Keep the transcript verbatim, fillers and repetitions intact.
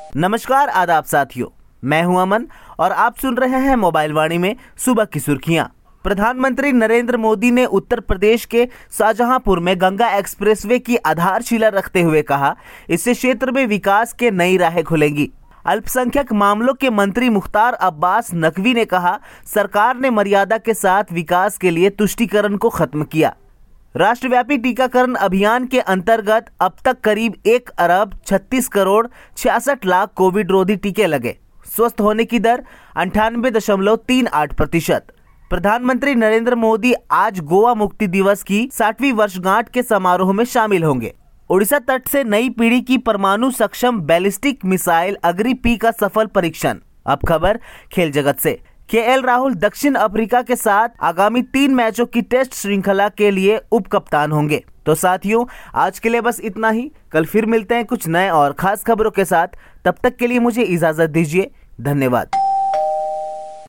नमस्कार, आदाब साथियों, मैं हूं अमन और आप सुन रहे हैं मोबाइल वाणी में सुबह की सुर्खियां। प्रधानमंत्री नरेंद्र मोदी ने उत्तर प्रदेश के शाहजहांपुर में गंगा एक्सप्रेसवे की आधारशिला रखते हुए कहा, इससे क्षेत्र में विकास के नई राहें खुलेंगी। अल्पसंख्यक मामलों के मंत्री मुख्तार अब्बास नकवी ने कहा, सरकार ने मर्यादा के साथ विकास के लिए तुष्टीकरण को खत्म किया। राष्ट्रव्यापी टीकाकरण अभियान के अंतर्गत अब तक करीब एक अरब छत्तीस करोड़ छियासठ लाख कोविड रोधी टीके लगे। स्वस्थ होने की दर अंठानवे दशमलव तीन आठ प्रतिशत। प्रधानमंत्री नरेंद्र मोदी आज गोवा मुक्ति दिवस की साठवीं वर्षगांठ के समारोह में शामिल होंगे। ओडिशा तट से नई पीढ़ी की परमाणु सक्षम बैलिस्टिक मिसाइल अग्नि पी का सफल परीक्षण। अब खबर खेल जगत से। के एल राहुल दक्षिण अफ्रीका के साथ आगामी तीन मैचों की टेस्ट श्रृंखला के लिए उप कप्तान होंगे। तो साथियों, आज के लिए बस इतना ही। कल फिर मिलते हैं कुछ नए और खास खबरों के साथ। तब तक के लिए मुझे इजाजत दीजिए। धन्यवाद।